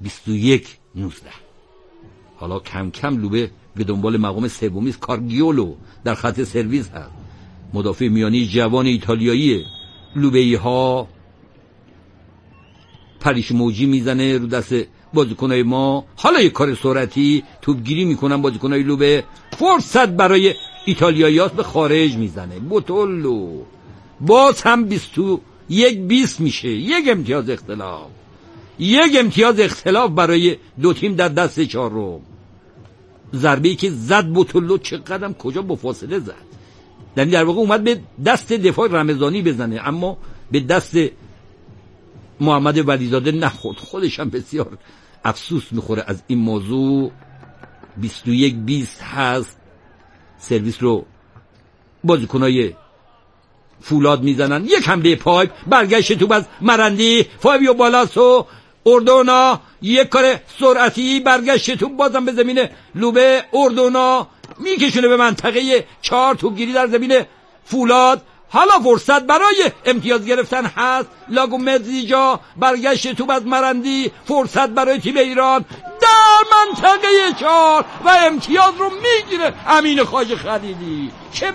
21-19. حالا کم کم لوبه به دنبال مقام سومی است. کارگیولو در خط سرویس هست، مدافع میانی جوان ایتالیایی. لوبه‌ای ها پریش موجی میزنه رو دست بازیکنای ما. حالا یک کار سرعتی توپگیری میکنن بازیکنای لوبه. فرصت برای ایتالیایی‌ها به خارج میزنه. بوتولو باز هم 21-20 میشه. یک امتیاز اختلاف برای دو تیم در دست چهارم. ضربه‌ای که زد بوتولو چقدرم کجا با فاصله زد، یعنی در واقع اومد به دست دفاع رمضانی بزنه اما به دست محمد ولیزاده نخورد. خودش هم بسیار افسوس میخوره از این موضوع. 21-20 هست. سرویس رو بازیکنای فولاد میزنن. یک حمله پای، برگشت توپ از مرندی، فابیو بالاسو، اردونا، یک کار سرعتی، برگشت توپ بازم به زمین لوبه. اردونا میکشونه به منطقه 4، توپگیری در زمین فولاد. حالا فرصت برای امتیاز گرفتن هست. لاگومزیجا، برگشت توپ از مرندی، فرصت برای تیم ایران در منطقه 4 و امتیاز رو میگیره امین خواجه خلیلی.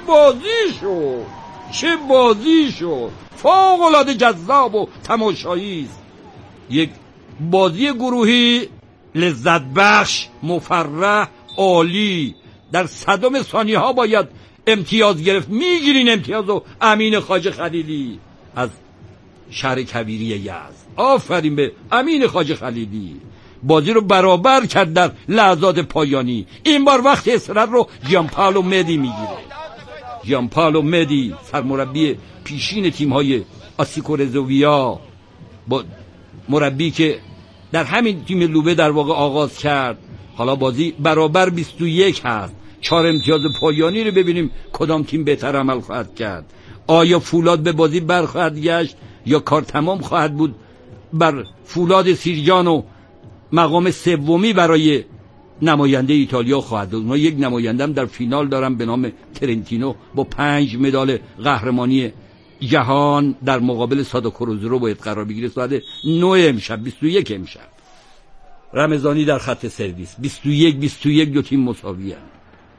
چه بازی شد، فوق العاده جذاب و تماشایی است. یک بازی گروهی لذت بخش، مفرح، عالی. در صدم ثانیه ها باید امتیاز گرفت. میگیرین امتیازو امین خواجه خلیلی از شهر کبیری یزد. آفرین به امین خواجه خلیلی. بازی رو برابر کرد در لحظات پایانی. این بار وقت استراحت رو ژانپائولو مدی میگیره. ژانپائولو مدی سرمربی پیشین تیم‌های آسیکو رزوویا، با مربی که در همین تیم لوبه در واقع آغاز کرد. حالا بازی برابر 21 هست. 4 امتیاز پایانی رو ببینیم کدام تیم بهتر عمل خواهد کرد. آیا فولاد به بازی برخواهد گشت یا کار تمام خواهد بود بر فولاد سیرجان و مقام سومی برای نماینده ایتالیا خواهد بود. ما یک نماینده هم در فینال دارم به نام ترنتینو با 5 مدال قهرمانی جهان در مقابل سادو کروزرو باید قرار بگیره. ساعت 9 امشب، 21 امشب. رمضانی در خط سرویس. 21-21 دو تیم مساوی هستند.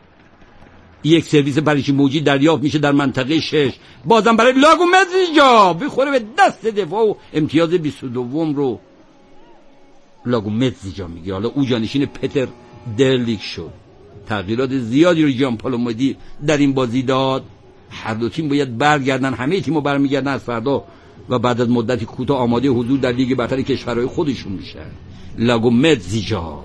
یک سرویس پریشی موجی دریافت میشه در منطقه 6. بازم برای لاگومزیجا بخوره به دست دفاع و امتیاز 22 رو لاگومزیجا میگه. حالا او جانشین پتر درلیک شد. تغییرات زیادی رو ژانپائولو مدی در این بازی داد. هر دو تیم باید برگردن، همه تیم‌ها برمیگردن از فردا و بعد از مدتی کوتاه آماده حضور در لیگ برتر کشورهای خودشون میشن. لاگومزیجا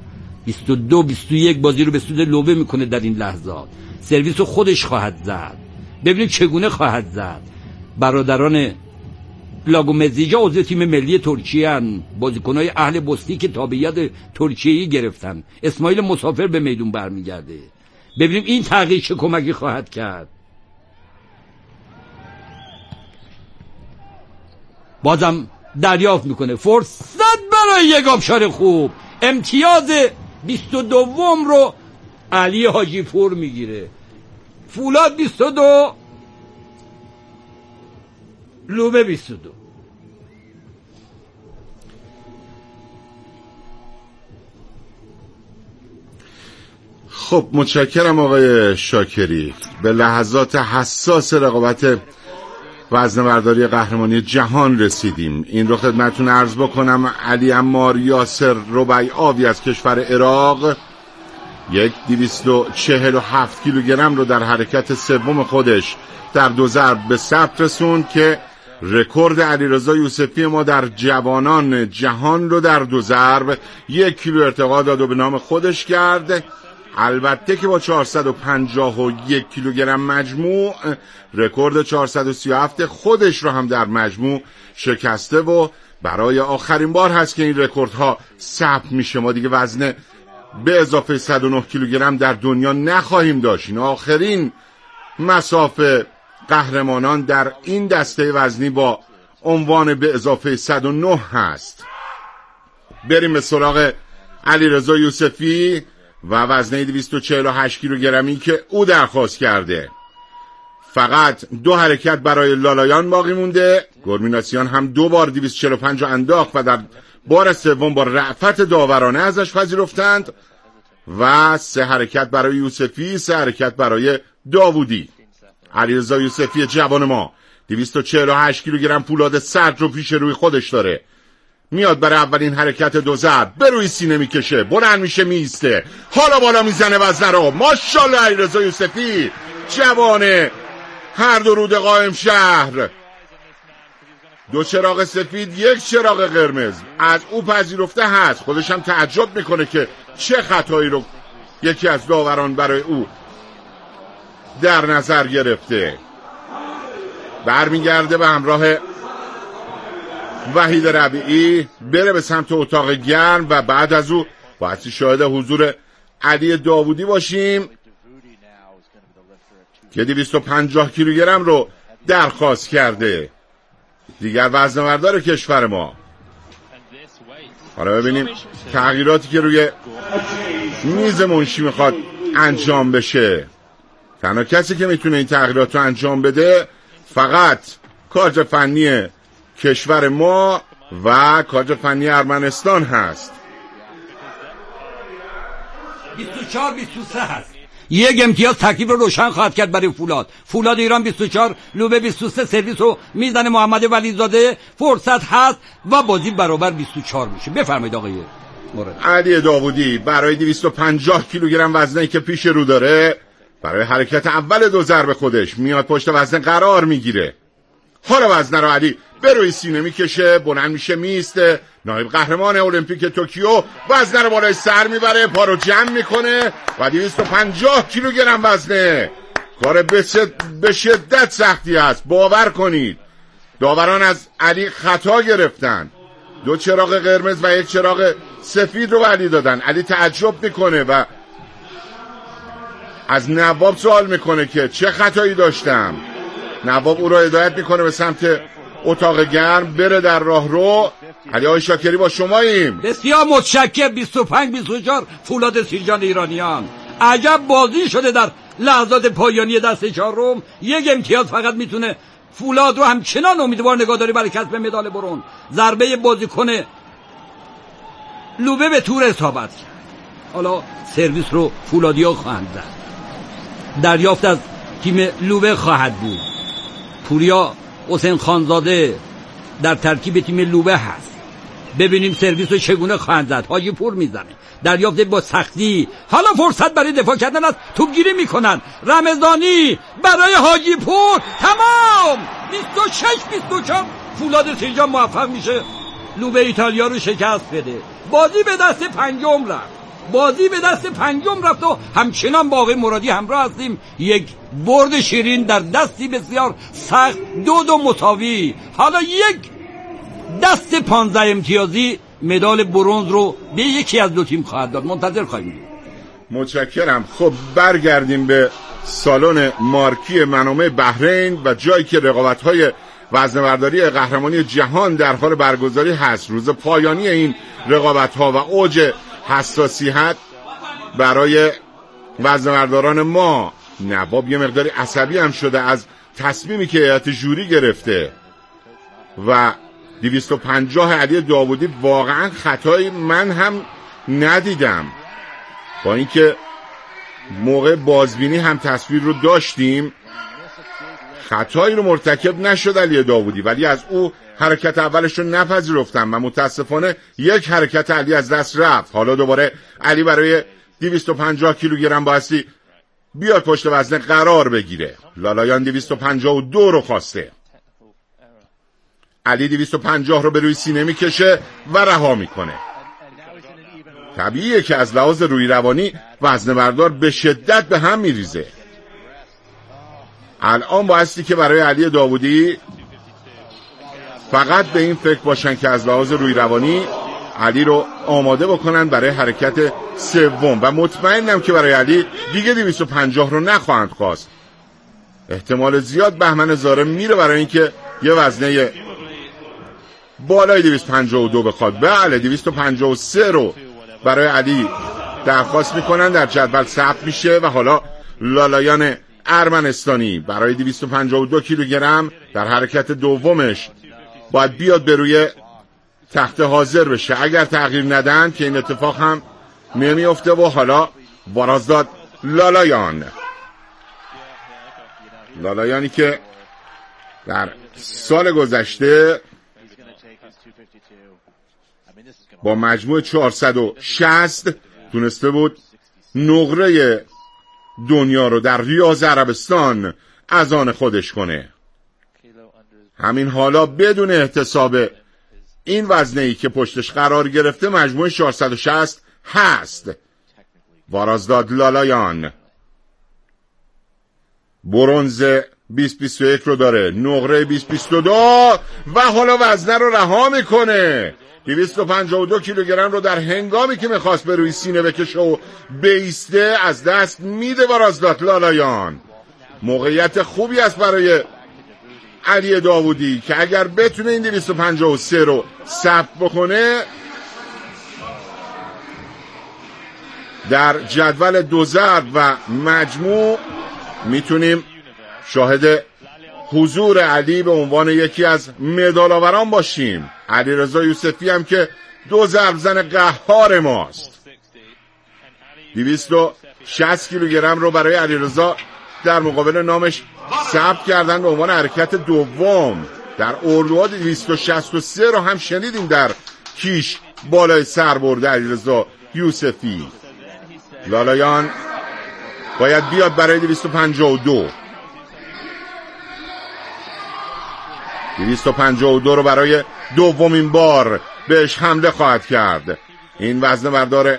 22-21 بازی رو به سود لوبه میکنه در این لحظات. سرویس رو خودش خواهد زد. ببینیم چگونه خواهد زد. برادران لاگومزیجا عضو تیم ملی ترکیه ان، بازیکنای اهل بوسنی که تابعیت ترکیه‌ای گرفتن. اسماعیل مسافر به میدون برمیگرده. ببینیم این تغییر چه کمکی خواهد کرد. بازم دریافت میکنه. فرصت برای یک آبشار خوب. امتیاز 22 رو علی حاجی پور میگیره. فولاد 22، لوبه 22. خب متشکرم آقای شاکری. به لحظات حساس رقابت وزنه‌برداری قهرمانی جهان رسیدیم. این رو خدمتتون عرض بکنم علی عمار یاسر ربیعاوی از کشور عراق 247 کیلوگرم رو در حرکت سوم خودش در 2 ضرب به ثبت رسوند که رکورد علیرضا یوسفی ما در جوانان جهان رو در 2 ضرب 1 کیلو ارتقا داد و به نام خودش کرد. البته که با 451 کیلوگرم مجموع رکورد 437 خودش رو هم در مجموع شکسته و برای آخرین بار هست که این رکوردها ثبت میشه. ما دیگه وزن به اضافه 109 کیلوگرم در دنیا نخواهیم داشت. این آخرین مسافه قهرمانان در این دسته وزنی با عنوان به اضافه 109 هست. بریم به سراغ علیرضا یوسفی و وزنه 248 کیلوگرمی که او درخواست کرده. فقط 2 حرکت برای لالایان باقی مونده. گورمیناسیان هم 2 بار 245 رو انداخت و در بار سوم با رأفت داورانه ازش پذیرفتند و 3 حرکت برای یوسفی، 3 حرکت برای داوودی. علیرضا یوسفی جوان ما 248 کیلوگرم پولاد سرد رو پیش روی خودش داره، میاد برای اولین حرکت 2 ضرب به روی سینه میکشه، بلند میشه میسته، حالا بالا میزنه وزنه رو. ماشاءالله علیرضا یوسفی جوان هر دو رود قائم شهر، 2 چراغ سفید 1 چراغ قرمز از او پذیرفته هست. خودش هم تعجب میکنه که چه خطایی رو یکی از داوران برای او در نظر گرفته. برمیگرده به همراه وحید ربیعی بره به سمت اتاق گرم و بعد از او باید شاهد حضور علی داوودی باشیم که 250 کیلوگرم رو درخواست کرده، دیگر وزنه‌بردار کشور ما. حالا ببینیم تغییراتی که روی میز منشی میخواد انجام بشه. تنها کسی که میتونه این تغییرات رو انجام بده فقط کادر فنی کشور ما و کادر فنی ارمنستان هست. 24 23 هست. 1 امتیاز تکلیف رو روشن خواهد کرد برای فولاد ایران 24، لوبه 23. سرویس رو میزنه محمد ولیزاده، فرصت هست و بازی برابر 24 میشه. بفرمایید آقای مورد. علی داوودی برای 250 کیلوگرم وزنی که پیش رو داره برای حرکت اول 2 ضرب خودش میاد پشت وزن قرار میگیره. حالا وزنه رو علی به روی سینه میکشه، بلند میشه میسته. نایب قهرمان المپیک توکیو وزنه رو بالای سر میبره، پا رو جمع میکنه و 250 کیلوگرم وزنه. کار به شدت سختی است، باور کنید. داوران از علی خطا گرفتن، 2 چراغ قرمز و 1 چراغ سفید رو به علی دادن. علی تعجب میکنه و از نواب سوال میکنه که چه خطایی داشتم. نواب او را هدایت میکنه به سمت اتاق گرم، بره در راه رو. علی آقای شاکری با شماییم. بسیار متشکر. 25-24 فولاد سیرجان ایرانیان. عجب بازی شده در لحظات پایانی دست چهارم. 1 امتیاز فقط میتونه فولاد رو همچنان امیدوار نگهداری برای کسب مدال برنز. ضربه بازیکن لوبه به تور اصابت کرد. حالا سرویس رو فولادیا خواهند زد. دریافت از تیم لوبه خواهد بود. پوریا حسین خانزاده در ترکیب تیم لوبه هست. ببینیم سرویس رو چگونه خواهند زد. حاجی پور میزنه، دریافت با سختی. حالا فرصت برای دفاع کردن از توپگیری میکنن. رمضانی برای حاجی پور، تمام. 26-24 فولاد سیرجان موفق میشه لوبه ایتالیا رو شکست بده. بازی به دست پنجم رفت و همچنان با آقای مرادی همراه هستیم. 1 برد شیرین در دستی بسیار سخت، 2 مساوی. حالا 1 دست 15 امتیازی مدال برنز رو به یکی از 2 تیم خواهد داد. منتظر خواهیم بود. متشکرم. خب برگردیم به سالن مارکی منامه بحرین و جایی که رقابت‌های وزنه‌برداری قهرمانی جهان در حال برگزاری هست. روز پایانی این رقابت‌ها و اوج حساسیت برای وزنه‌برداران ما. نواب یه مقداری عصبی هم شده از تصمیمی که هیئت جوری گرفته و 250 علی داوودی واقعا خطایی من هم ندیدم، با اینکه موقع بازبینی هم تصویر رو داشتیم. خطایی رو مرتکب نشد علی داوودی، ولی از او حرکت اولش رو نپذیرفتم و متاسفانه 1 حرکت علی از دست رفت. حالا دوباره علی برای 250 کیلوگرم بایستی بیاد پشت وزن قرار بگیره. لالایان 252 رو خواسته. علی 250 رو به روی سینه میکشه و رها میکنه. طبیعیه که از لحاظ روی روانی وزنه بردار به شدت به هم میریزه. الان بایستی که برای علی داوودی فقط به این فکر باشن که از لحاظ روی روانی علی رو آماده بکنن برای حرکت سوم و مطمئنم که برای علی دیگه 250 رو نخواهند خواست. احتمال زیاد بهمن زاره میره برای اینکه یه وزنه بالای 252 بخواد. بله 253 رو برای علی درخواست میکنن، در جدول ثبت میشه و حالا لالایان ارمنستانی برای 252 کیلوگرم در حرکت دومش باید بیاد به روی تخت حاضر بشه. اگر تغییر ندن که این اتفاق هم نمیفته و حالا وارازداد لالایانی که در سال گذشته با مجموع 460 تونسته بود نقره دنیا رو در ریاض عربستان از آن خودش کنه. همین حالا بدون احتساب این وزنه‌ای که پشتش قرار گرفته مجموع 460 هست. وارازداد لالایان برنز 2021 رو داره، نقره 2022 و حالا وزنه رو رها میکنه. 252 کیلوگرم رو در هنگامی که میخواست به روی سینه بکشه و بیسته از دست میده وارازداد لالایان. موقعیت خوبی است برای علی داوودی که اگر بتونه این 253 رو ثبت بکنه در جدول دو ضرب و مجموع میتونیم شاهد حضور علی به عنوان یکی از مدال‌آوران باشیم. علیرضا یوسفی هم که دو ضرب زن قهار ماست. 260 کیلوگرم رو برای علیرضا در مقابل نامش ثبت کردن به عنوان حرکت دوم. در اردوها 263 رو هم شنیدیم در کیش بالای سر برده علیرضا یوسفی. لالایان باید بیاد برای 252. 252 رو برای دومین بار بهش حمله خواهد کرد. این وزنه بردار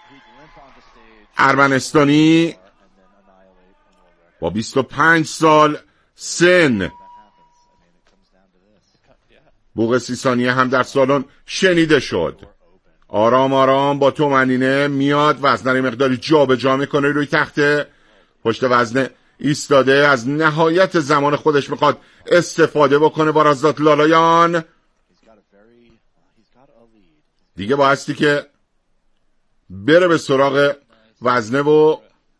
ارمنستانی با 25 سال سن. بوق 30 ثانیه هم در سالن شنیده شد. آرام آرام با طمأنینه میاد وزنه رو مقداری جا به جا میکنه روی تخته. پشت وزنه ایستاده، از نهایت زمان خودش میخواد استفاده بکنه. وارازداد لالایان دیگه بایستی که بره به سراغ وزنه و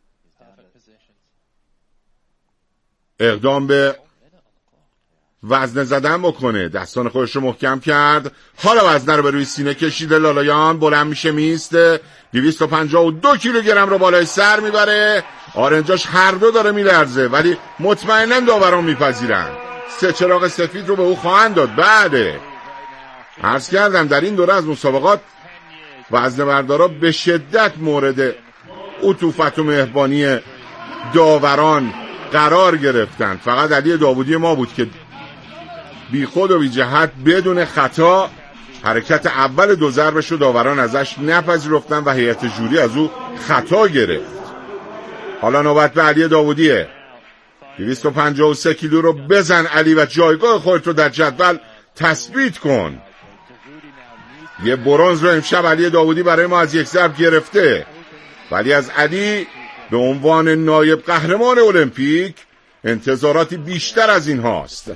اقدام به وزنه زدن بکنه. دستان خودش رو محکم کرد. حالا وزنه رو به روی سینه کشیده. لالایان بلند میشه میسته. 252 کیلوگرم رو بالای سر میبره. آرنجاش هر دو داره میلرزه ولی مطمئناً داوران میپذیرن. سه چراغ سفید رو به او خواهند داد. بعده عرض کردم در این دوره از مسابقات وزنه بردارا به شدت مورد عطوفت و مهربانی داوران قرار گرفتن. فقط علی داوودی ما بود که بی خود و بی جهت بدون خطا حرکت اول دو ضربش رو داوران ازش نپذیرفتن و هیئت جوری از او خطا گرفت. حالا نوبت به علی داوودیه. 253 کیلو رو بزن علی و جایگاه خودت رو در جدول تثبیت کن. یه برنز رو امشب علی داوودی برای ما از یک ضرب گرفته ولی از علی به عنوان نایب قهرمان المپیک انتظاراتی بیشتر از این هاست.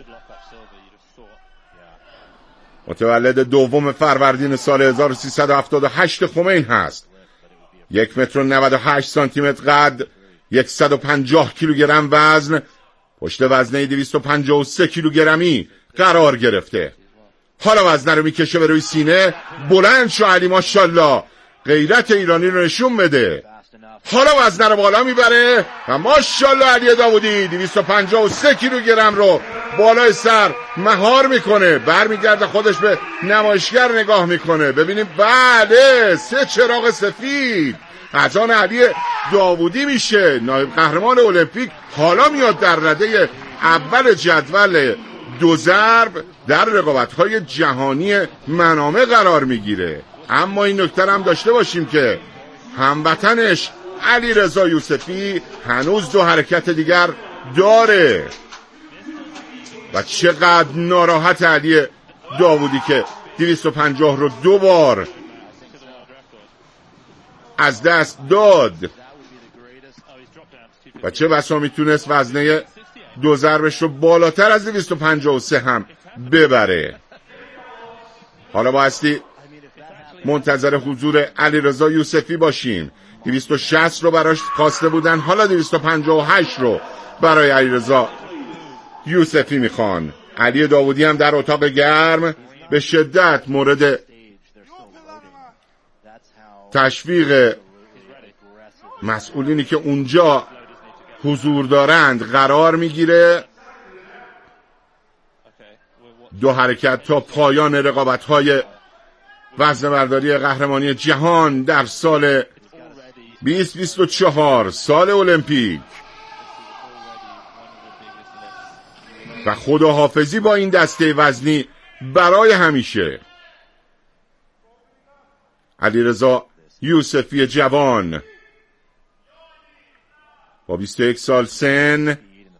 متولد دوم فروردین سال 1378 خمین هست. 1 متر و 98 سانتی متر قد، 150 کیلوگرم وزن، پشت وزنه 253 کیلوگرمی قرار گرفته. حالا وزنه رو میکشه به روی سینه. بلند شو علی ماشاءالله، غیرت ایرانی رو نشون بده. حالا وزنه رو بالا میبره و ماشاءالله علی داوودی 253 کیلوگرم رو بالای سر مهار میکنه. برمیگرده خودش به نمایشگر نگاه میکنه. ببینیم بله، 3 چراغ سفید از آن علی داوودی میشه نایب قهرمان المپیک. حالا میاد در رده اول جدول دو ضرب در رقابت‌های جهانی منامه قرار میگیره. اما این نکته هم داشته باشیم که هموطنش علیرضا یوسفی هنوز 2 حرکت دیگر داره و چقدر ناراحت علی داوودی که 250 رو 2 بار از دست داد و چه بسا میتونست وزنه 2 ضربش رو بالاتر از 253 هم ببره. حالا بایستی منتظر حضور علیرضا یوسفی باشیم. 260 رو براش خواسته بودن، حالا 258 رو برای علیرضا یوسفی میخوان. علی داوودی هم در اتاق گرم به شدت مورد تشویق مسئولینی که اونجا حضور دارند قرار میگیره. 2 حرکت تا پایان رقابت‌های وزنه‌برداری قهرمانی جهان در سال 2024 سال المپیک و خداحافظی با این دسته وزنی برای همیشه. علیرضا یوسفی جوان با 21 سال سن،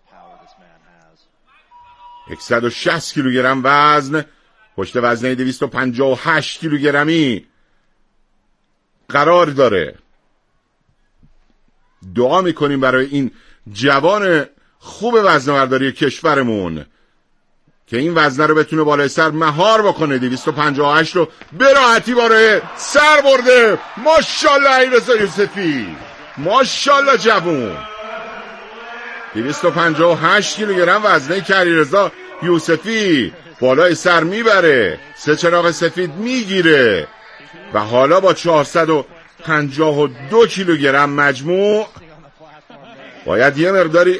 160 کیلوگرم وزن، پشت وزنه 258 کیلوگرمی قرار داره. دعا میکنیم برای این جوان خوب وزنه‌برداری کشورمون که این وزنه رو بتونه بالای سر مهار بکنه. 258 رو به راحتی بالای سر برده. ماشاءالله علیرضا یوسفی، ماشاءالله جوون. 258 کیلوگرم وزنه که علیرضا یوسفی بالای سر میبره، 3 چراغ سفید میگیره و حالا با 452 کیلوگرم مجموع باید یه مقداری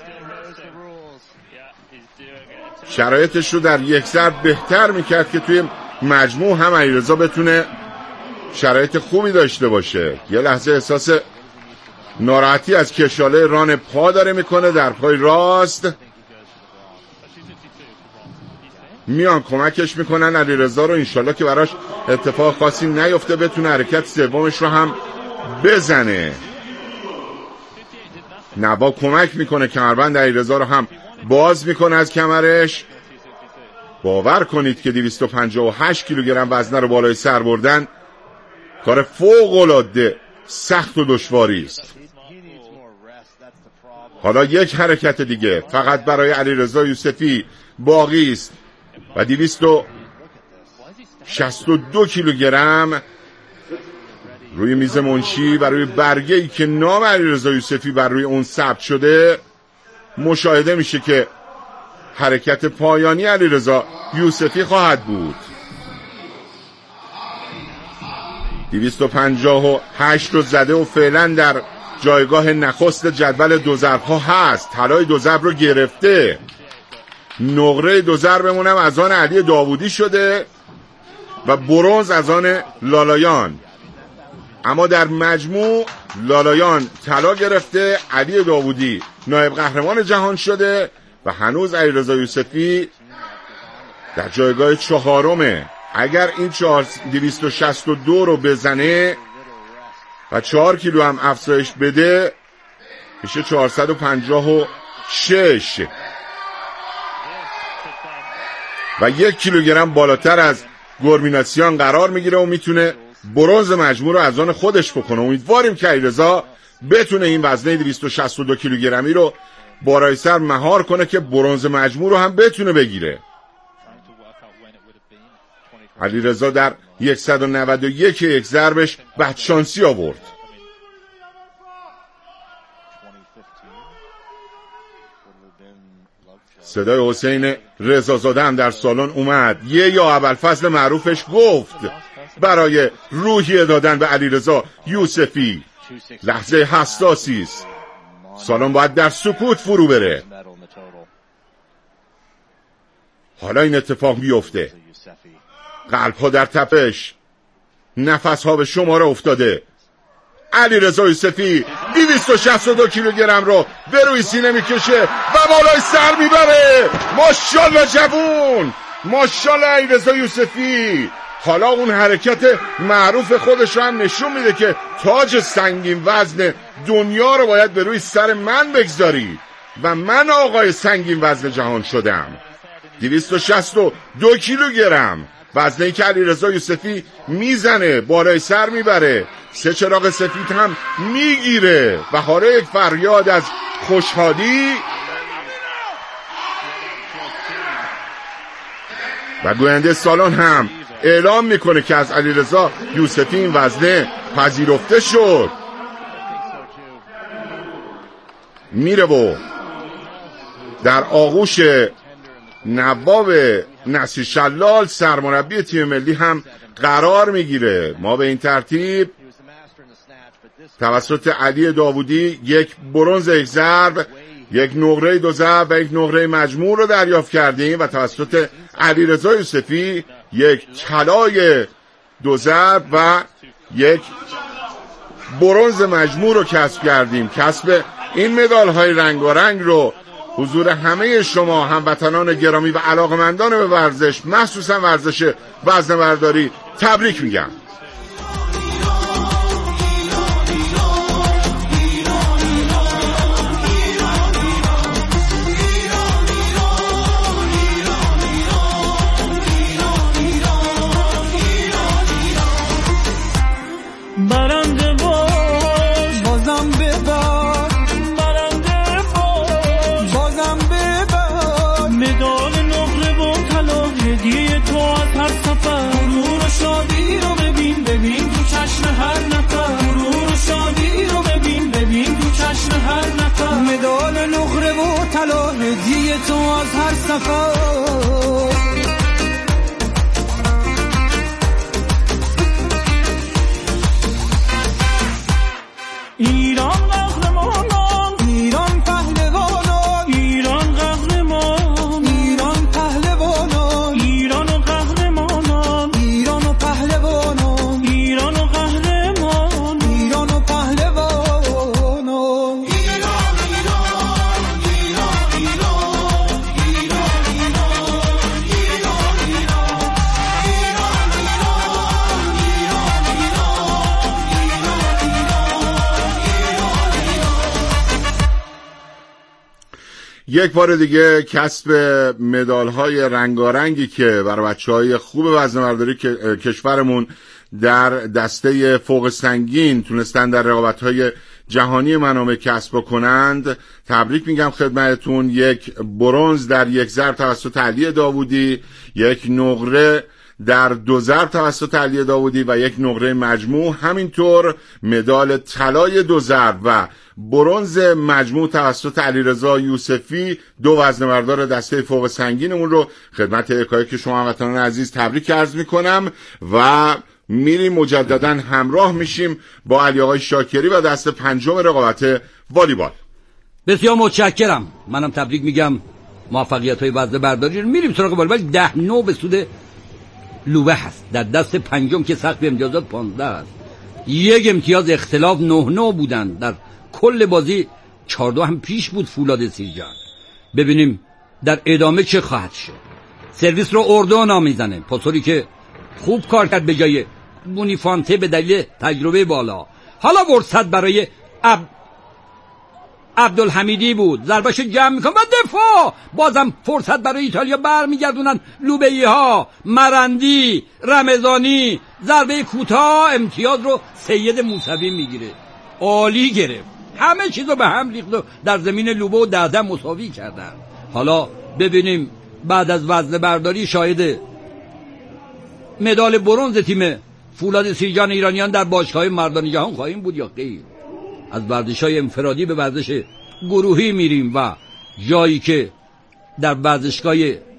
شرایطش رو در یک ضرب بهتر میکرد که توی مجموع هم علیرضا بتونه شرایط خوبی داشته باشه. یه لحظه احساس ناراحتی از کشاله ران پا داره میکنه در پای راست. میان کمکش میکنن علیرضا رو، انشالله که براش اتفاق خاصی نیفته، بتونه حرکت سومش رو هم بزنه. نوا کمک میکنه، کمربند علیرضا رو هم باز میکنه از کمرش. باور کنید که 258 کیلوگرم وزنه رو بالای سر بردن کار فوق العاده سخت و دشواری است. حالا یک حرکت دیگه فقط برای علیرضا یوسفی باقی است و 262 کیلوگرم روی میز منشی و روی برگه‌ای که نام علیرضا یوسفی بر روی اون ثبت شده مشاهده میشه که حرکت پایانی علیرضا یوسفی خواهد بود. 258 رو زده و فعلا در جایگاه نخست جدول 2 ضرب‌ها هست. طلای 2 ضرب رو گرفته. نقره 2 ضربمون هم از آن علی داوودی شده و برنز از آن لالایان. اما در مجموع لالایان طلا گرفته، علی داوودی نایب قهرمان جهان شده و هنوز علیرضا یوسفی در جایگاه 4م. اگر این 262 رو بزنه و 4 کیلو هم افزایش بده میشه 456 و 1 کیلوگرم بالاتر از گورمیناسیان قرار میگیره و میتونه برنز مجموع رو از آن خودش بکنه. امیدواریم که علیرضا بتونه این وزنه 262 کیلوگرمی رو بالای سر مهار کنه که برنز مجموع رو هم بتونه بگیره. علیرضا در 191 یک ضربش بدشانسی آورد. صدای حسین رضازاده هم در سالن اومد. یا ابوالفضل معروفش گفت برای روحیه دادن به علیرضا یوسفی. لحظه حساسی است. سالن باید در سکوت فرو بره. حالا این اتفاق بیفته. قلب ها در تپش، نفس ها به شماره افتاده. علیرضا یوسفی 262 کیلوگرم رو به روی سینه میکشه و بالای سر میبره. ماشاءالله جوون، ماشاءالله علیرضا یوسفی. حالا اون حرکت معروف خودش رو هم نشون میده که تاج سنگین وزن دنیا رو باید به روی سر من بگذاری و من آقای سنگین وزن جهان شدم. 262 کیلوگرم وزنه‌ای که علیرضا یوسفی میزنه، بالای سر میبره، 3 چراغ سفید هم میگیره و حالا یک فریاد از خوشحالی و گوینده سالن هم اعلام میکنه که از علیرضا یوسفی این وزنه پذیرفته شد. میره و در آغوش نواب نصیر شلال سرمربی تیم ملی هم قرار میگیره. ما به این ترتیب توسط علی داوودی یک برنز، یک ضرب، یک نقره 2 ضرب و یک نقره مجموع رو دریافت کردیم و توسط علیرضا یوسفی یک طلای 2 ضرب و یک برنز مجموع رو کسب کردیم. کسب این مدال های رنگارنگ رو حضور همه شما هموطنان گرامی و علاقمندان به ورزش، مخصوصا ورزش وزنه‌برداری، تبریک میگم. مدال نقره و طلا هدیه تو از هر سفر. ایران قهرمانان، ایران پهلوانان، ایران قهرمان، ایران پهلوانان، ایران و قهرمانان، ایران و پهلوانان، ایران و قهرمان، ایران و پهلوانان. یک بار دیگه کسب مدال‌های رنگارنگی که برای بچه‌های خوب وزنه‌برداری کشورمون در دسته فوق سنگین تونستن در رقابت‌های جهانی منامه کسب کنند تبریک میگم خدمتتون. یک برنز در 1 ضرب توسط علی داوودی، یک نقره در 2 ضرب توسط علی داوودی و یک نقره مجموع، همینطور مدال طلای 2 ضرب و برنز مجموع توسط علیرضا یوسفی، 2 وزنه‌بردار دسته فوق سنگینمون رو خدمت یکایک شما هموطنان عزیز تبریک عرض میکنم و میریم مجددا همراه میشیم با علی آقای شاکری و دسته 5 رقابت والیبال. بسیار متشکرم. منم تبریک میگم موفقیت‌های وزنه‌برداری رو. میریم سراغ والیبال. 10-9 به سود لوبه هست. در دست 5 که سقف امتیازات 15 است. 1 امتیاز اختلاف 9-9 بودن. در کل بازی 4-2 هم پیش بود فولاد سیرجان. ببینیم در ادامه چه خواهد شد. سرویس رو اردونا میزنه. پاسوری که خوب کار کرد به جای بونیفانته به دلیل تجربه بالا. حالا فرصت برای عبدالحمیدی بود. ضربش جمع میکنه و دفاع. بازم فرصت برای ایتالیا برمیگردونن لوبه‌ای ها. مرندی، رمضانی، ضربه کوتاه امتیاز رو سید موسوی میگیره. عالی گرفت. همه چیزو به هم ریخت و در زمین لوبه و 10 مساوی کردن. حالا ببینیم بعد از وزنه‌برداری شاهد مدال برنز تیم فولاد سیرجان ایرانیان در باشگاه مردان جهان خواهیم بود یا غیر. از ورزش‌های انفرادی به ورزش گروهی میریم و جایی که در ورزشگاه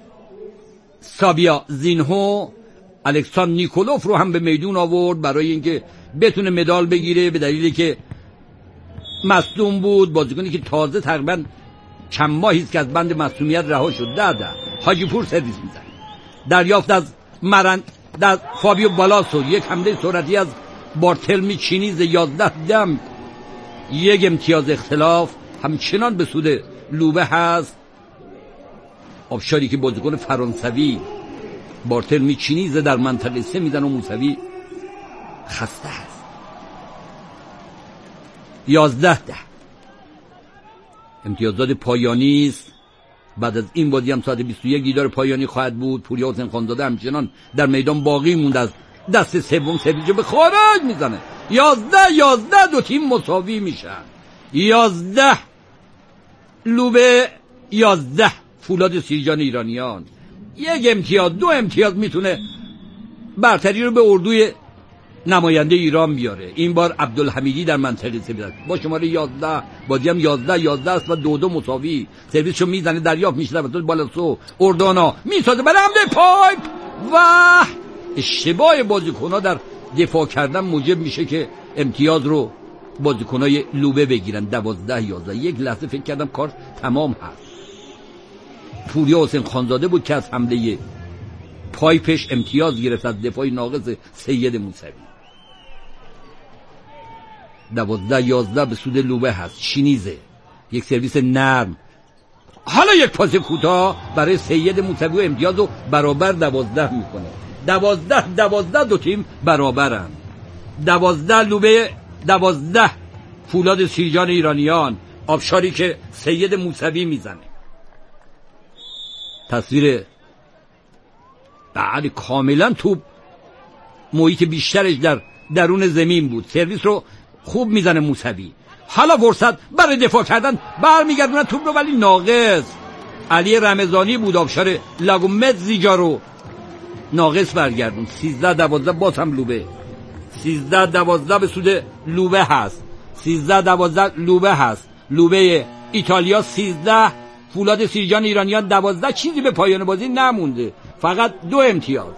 سابیا زینهو الکساندر نیکولوف رو هم به میدون آورد برای اینکه بتونه مدال بگیره، به دلیلی که مصدوم بود. بازیکنی که تازه تقریبا چند ماهی است که از بند مصدومیت رها شد. حاجی پور سرویس میزنه. دریافت از در فابیو بالاسو، یک حمله سرعتی از بارتلمی چینیز 11 دم. 1 امتیاز اختلاف همچنان به سود لوبه هست. آبشاری که بازیکن فرانسوی بارتلمی چینیز در منطقه 3 میزن و موسوی خسته است. 11 امتیازات پایانی است. بعد از این بازی هم ساعت 21 دیدار پایانی خواهد بود. پوریا حسین خانزاده همچنان در میدان باقی موند. از دست سوم سویجه به خارج میزنه. 11 دو تیم مساوی میشن. 11 لوبه، 11 فولاد سیرجان ایرانیان. 1 امتیاز 2 امتیاز میتونه برتری رو به اردوی نماینده ایران بیاره. این بار عبدالحمیدی در منطقه سوید با شماره 11. بازی هم 11 است و 2 مساوی. سرویسشو میزنه، دریافت میشه توسط بالاسو اردانا میسازه برای حمله پایپ و اشتباه بازیکن‌ها در دفاع کردن موجب میشه که امتیاز رو بازیکن‌های لوبه بگیرن. 12-11. یک لحظه فکر کردم کار تمام هست. پوریا حسین خانزاده بود که از حمله پایپش امتیاز گرفت از دفاع ناقص سید موسوی. 12-11 به سود لوبه هست. چینیزه یک سرویس نرم، حالا یک پاس کوتاه برای سید موسوی و امتیاز رو برابر 12 میکنه. 12 دو تیم برابرن. 12 لوبه، 12 فولاد سیرجان ایرانیان. آبشاری که سید موسوی میزنه. تصویر بعد کاملا توپ محیط بیشترش در درون زمین بود. سرویس رو خوب میزنه موسوی. حالا فرصت برای دفاع کردن، برمیگردونه توپ رو ولی ناقص. علی رمضانی بود آبشار لاگومت زیجا رو ناقص برگردون. 13-12 باز هم لوبه. 13-12 به سود لوبه هست. 13-12 لوبه هست. لوبه ایتالیا 13، فولاد سیرجان ایرانیان 12. چیزی به پایان بازی نمونده، فقط 2 امتیاز.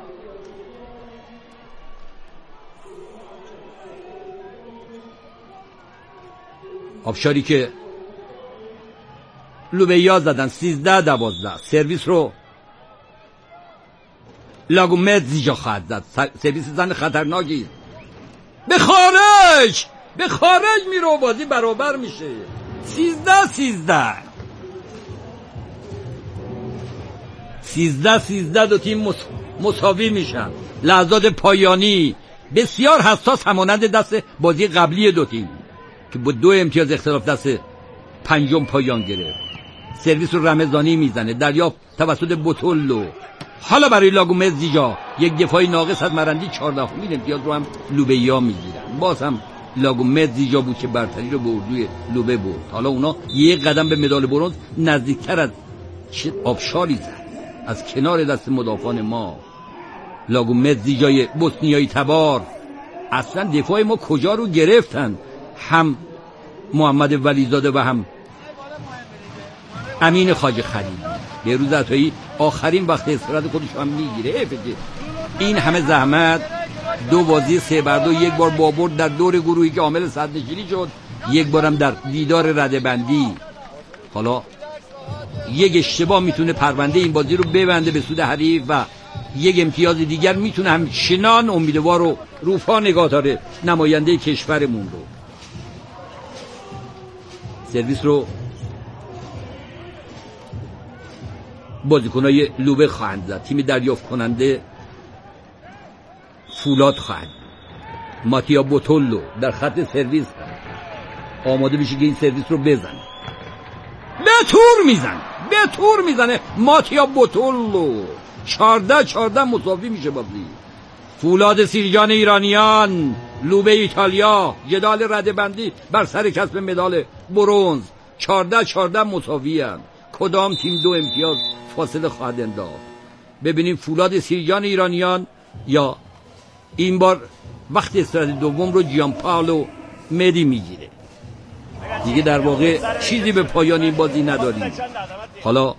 آبشاری که لوبیا زدن. 13-12 سرویس رو لاگومت زیجا خواهد زد. سرویس زن خطرناکی به خارج میره و بازی برابر میشه. 13 دو تیم مساوی میشن. لحظات پایانی بسیار حساس همانند دست بازی قبلی دو تیم که با 2 امتیاز اختلاف دست پنجم پایان گرفت. سرویس رو رمضانی میزنه، دریافت توسط بوتولو. حالا برای لاگومت زیجا یک دفاعی ناقص از مرندی 14 امتیاز رو هم لوبیا میگیرن. باز هم لاگومت زیجا بود که برتری رو به اردوی لوبه برد. حالا اونا یک قدم به مدال برنز نزدیکتر از آبشاری زد از کنار دست مدافعان ما. لاگومت زیجای بوسنیایی تبار. اصلا دفاع ما کجا رو گرفتن؟ هم محمد ولیزاده و هم امین خواجه خلیلی. بهروز عطایی آخرین وقت استراحت خودش هم میگیره. این همه زحمت، 2 بازی 3-2، یک بار با برد در دور گروهی که عامل صدرنشینی شد، یک بارم در دیدار رده‌بندی. حالا یک اشتباه میتونه پرونده این بازی رو ببنده به سود حریف و یک امتیاز دیگر میتونه همچنان امیدوار و روپا نگاه داره نماینده کشورمون رو. سرویس رو بازیکنای لوبه خواهند زد. تیم دریافت کننده فولاد خواهند. ماتیا بوتولو در خط سرویس آماده میشه که این سرویس رو بزنه. به تور میزنه ماتیا بوتولو. 14 مساوی میشه بازی. فولاد سیرجان ایرانیان، لوبه ایتالیا، جدال رده‌بندی بر سر کسب مدال برنز. 14 مساوی هم. کدام تیم 2 امتیاز فاصله خواهد انداخت؟ ببینیم فولاد سیرجان ایرانیان یا این بار وقت استراحت دوم رو جیان پائولو مدی میگیره. دیگه در واقع چیزی به پایان این بازی نداریم. حالا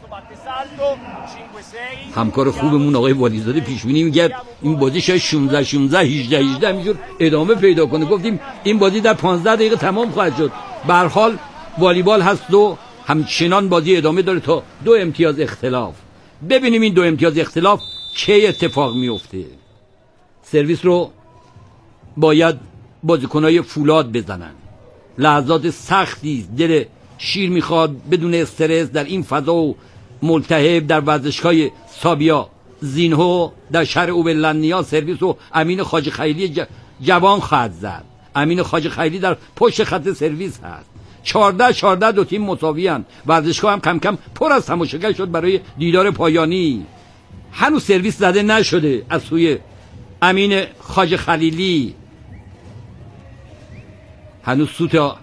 همکار خوبمون آقای والیزاده پیشبینی میگه این بازی شاید 16 18 همینجور ادامه پیدا کنه. گفتیم این بازی در 15 دقیقه تمام خواهد شد. به هر حال والیبال هست و همچنان بازی ادامه داره تا 2 امتیاز اختلاف. ببینیم این 2 امتیاز اختلاف چه اتفاق میفته. سرویس رو باید بازیکنای فولاد بزنن. لحظات سختی، دل شیر میخواد بدون استرس در این فضا و ملتهب در ورزشگاه سابیا زینهو در شهر اوبلندنیا. سرویس رو امین خواجه خیلی جوان خواهد زد. امین خواجه خیلی در پشت خط سرویس هست. 14 دو تیم مساوی ان. ورزشگاه هم کم کم پر از تماشاگر شد برای دیدار پایانی. هنوز سرویس زده نشده از سوی امین خواجه خلیلی. هنوز سوت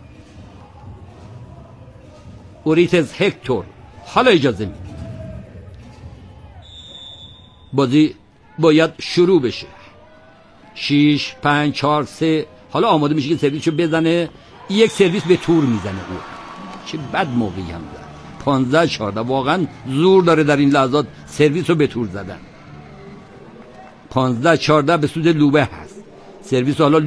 اوریتز هکتور. حالا اجازه می بازی باید شروع بشه. 6 5 4 3 حالا آماده میشه که سرویسشو بزنه. یک سرویس به تور میزنه. او چه بد موقعی هم زد. 15 14 واقعا زور داره در این لحظات سرویسو به تور زدن. 15 14 به سود لوبه هست. سرویس حالا